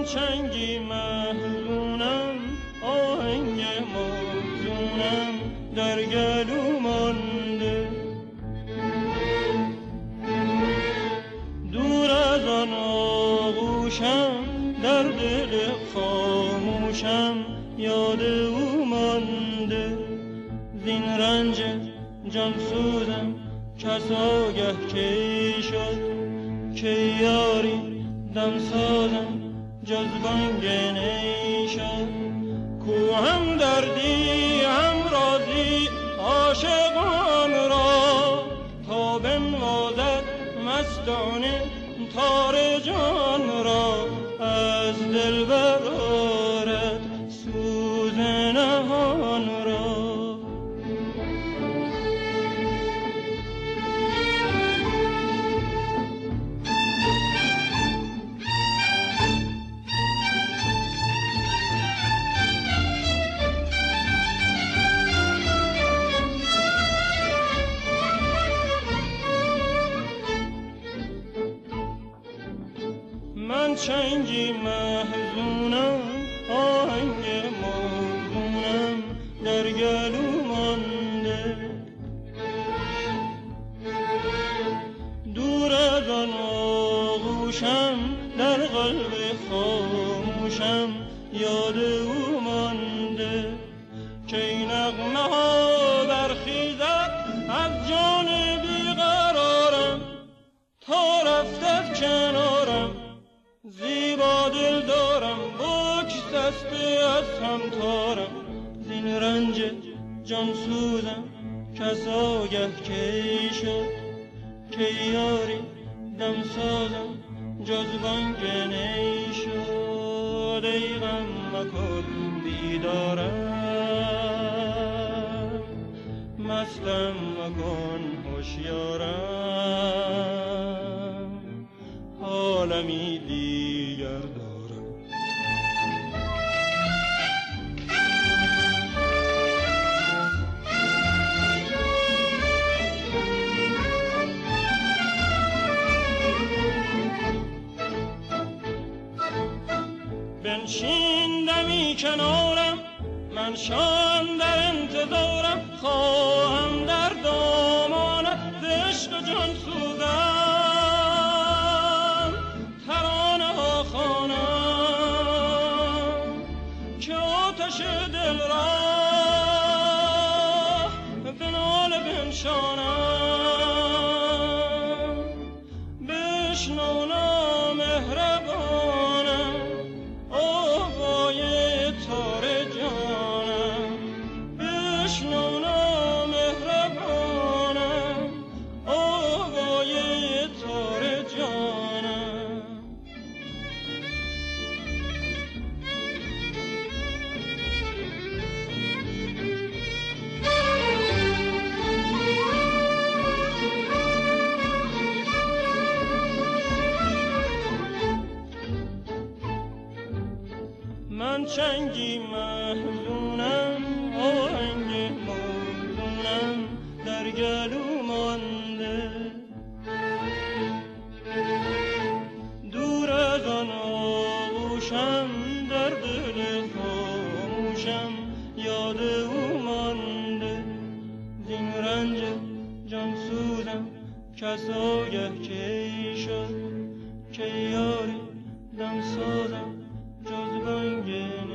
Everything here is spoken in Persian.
چنگی محزونم، آهنگ موزونم در گلو مانده. دور از آن آغوشم در دل خاموشم یاد او مانده. زین رنج جان سوزم کس آگه کی شد، که یاری دم سازم جز بانگ نی شد. کو هم دردی هم رازی عاشقان را، تا بنوازد مستانه تار جان را. از دل برآرد سوز نهان را. من چنگی محزونم، آهنگ موزونم در گلو مانده. دور از آن آغوشم در قلب خاموشم یاد او مانده. که این نغمه ها برخیزد از جان بیقرارم، تا رفتد کنارم زیبا دل دارم. بگسسته از همتارم، زین رنج جان سوزم کس آگه کی شد، که یاری دم سازم جز بانگ نی شد. ای غم مکن بیدارم، مستم مکن هوشیارم، عالمی دیگر دارم. بنشین دمی کنارم، من شام در انتظارم. خواهم در دامانت ز عشق جان سوزم، ترانه ها خوانم که آتش دل را به ناله بنشانم. بشنو نامهربانم آوای تار جانم. بشنو نامهربانم آوای تار جانم. من چنگی محزونم، آهنگ موزونم در گلو مانده. دور از آن آغوشم در دل خاموشم یاد او مانده. زین رنج جان سوزم کس آگه کی شد، که یاری دم سازم جز بانگ